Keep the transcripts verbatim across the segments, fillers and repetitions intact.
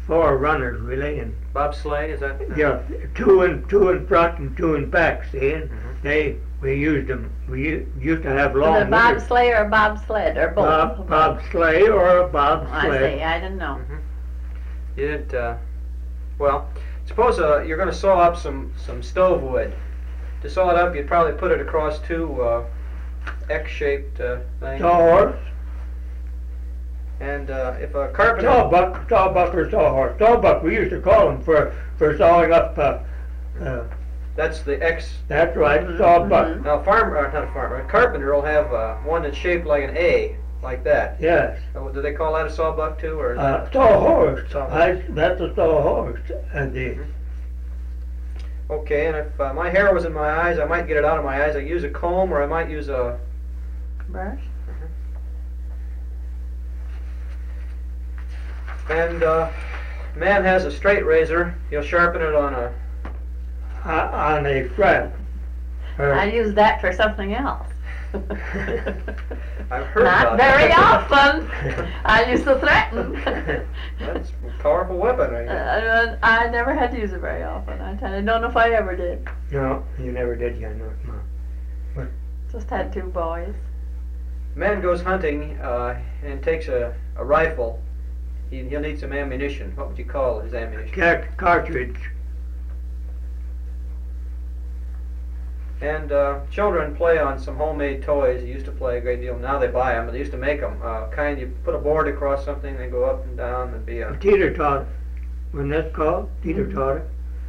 four runners really, and Bobsleigh, is that? Uh, yeah, two in two in front and two in back. See, and Mhm. they we used them. We u- used to have Was long it bobsleigh or bobsled or both? bob bobsleigh or a I bobsled. see. I didn't know. Mhm. You didn't. Uh, well, suppose uh, you're going to saw up some some stove wood. To saw it up, you'd probably put it across two uh, X-shaped uh, things. Sawhorse, And uh, if a carpenter. sawbuck, sawbuck or sawhorse. Sawbuck we used to call them for for sawing up. Uh, uh, That's the X. that's right, Mhm, sawbuck. mhm. Now, a farmer, uh, not a farmer, a carpenter will have uh, one that's shaped like an A, like that. Yes. Uh, do they call that a sawbuck too, or? Is Uh, that sawhorse. Sawhorse. I, that's a sawhorse. And the Okay, and if uh, my hair was in my eyes, I might get it out of my eyes. I use a comb, or I might use a. Brush? And uh, man has a straight razor. He'll sharpen it on a. uh, on a strap. Uh, I use that for something else. I've heard Not about very that. often. I used to threaten. That's a powerful weapon, I guess. Uh, I never had to use it very often. I tell you, I don't know if I ever did. no, you never did, you know. No. Just had two boys. Man goes hunting uh, and takes a, a rifle. He, he'll need some ammunition. What would you call his ammunition? Car- cartridge. And uh, children play on some homemade toys. They used to play a great deal. Now they buy them, but they used to make them. Uh, kind you put a board across something, they go up and down and be a. Teeter totter. When that's called teeter Mhm. totter.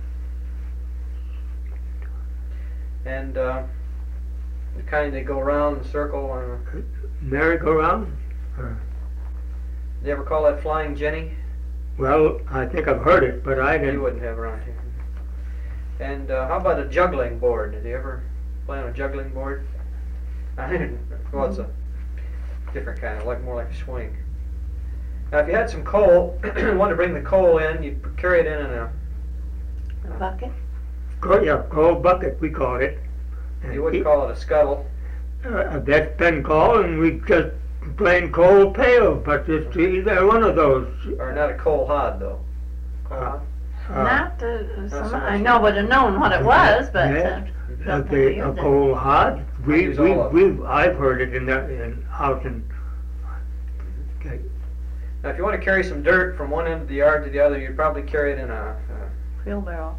And uh, the kind they go around in a circle. And, Merry-go-round. Or, you ever call that flying Jenny? well, I think I've heard it, but I You didn't. wouldn't have around here. And uh, how about a juggling board? Did you ever play on a juggling board? I didn't. Well, it's a different kind of, like more like a swing. Now, if you had some coal, wanted to bring the coal in, you'd carry it in in a. A bucket? Co- yeah, coal bucket we called it. And You wouldn't he- call it a scuttle. Uh, that's been called, and we just plain coal pail, but it's either one of those. Or not a coal hod, though. Coal Uh, hod? Uh, Not, uh, so some, much. I know would have known what it was, but uh, yes, uh, don't think we the, a used it. coal hod. We, use we, all of we, I've heard it in the in house and. Okay. Now, if you want to carry some dirt from one end of the yard to the other, you'd probably carry it in a. Uh, wheelbarrow.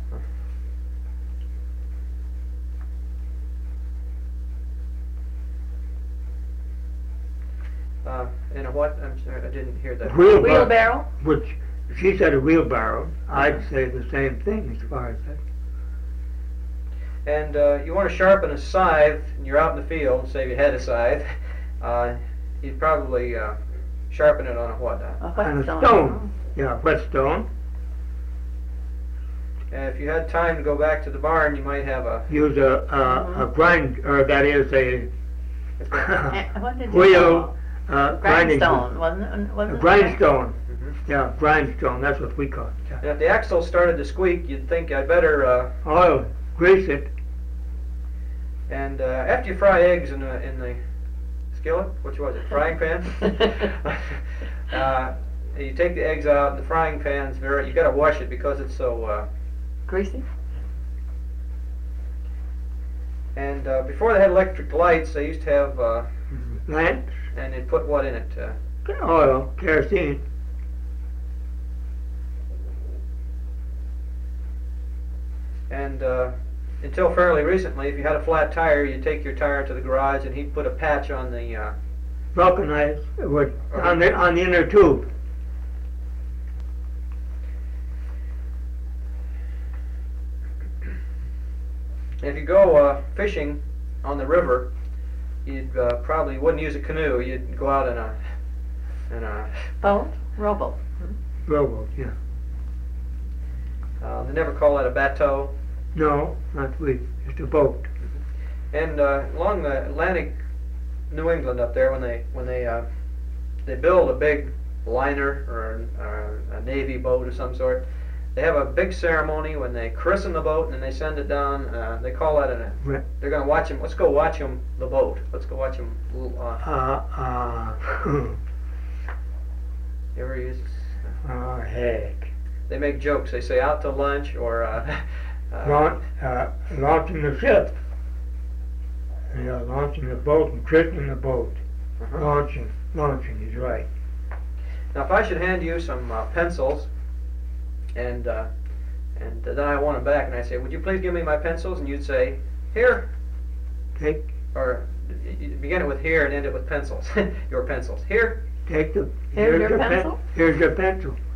uh, in a what? I'm sorry, I didn't hear that. Wheelbarrow. Wheelbarrow? Which she said a wheelbarrow. I'd say the same thing as far as that. And uh, you want to sharpen a scythe, and you're out in the field, say you had a scythe, uh, you'd probably uh, sharpen it on a what? Uh, A On a whetstone. stone. Yeah, whetstone. and if you had time to go back to the barn, you might have a. Use a a, a grind, or that is a Eh, what did you wheel call uh, it? grinding. Grindstone, wasn't it? Wasn't A it? grindstone. Mhm. Yeah, grindstone. That's what we call it. Yeah. And if the axle started to squeak, you'd think I'd better. Uh, Oil, grease it. and uh, after you fry eggs in the in the skillet, which was it, frying pan? uh, you take the eggs out, and the frying pan's very. You got to wash it because it's so. Uh, Greasy? and uh, before they had electric lights, they used to have. Uh, Lamps, and they'd put what in it? Uh, oil, kerosene. and uh, until fairly recently, if you had a flat tire, you'd take your tire to the garage, and he'd put a patch on the. Uh, Vulcanized wood on the on the inner tube. if you go uh, fishing on the river, you'd uh, probably wouldn't use a canoe. You'd go out in a in a. Boat? Rowboat. Rowboat, yeah. Uh, they never call that a bateau. No, not we. Just a boat. And uh, along the Atlantic, New England up there, when they when they uh, they build a big liner or, or a navy boat of some sort, they have a big ceremony when they christen the boat and then they send it down. Uh, they call that a. Re- They're going to watch him. Let's go watch him the boat. Let's go watch him. Uh, Uh, uh, you ever use? oh, heck. they make jokes. They say out to lunch or uh, uh, Launch, uh, launching the ship. Yeah, launching the boat and christening the boat. uh-huh. Launching, launching is right. Now, if I should hand you some uh, pencils, and uh, and then I want them back, and I say, "Would you please give me my pencils?" and you'd say, "Here," Take, or you begin it with "here" and end it with pencils. Your pencils. Here. take the. Here's your pen- pencil. Here's your pencil.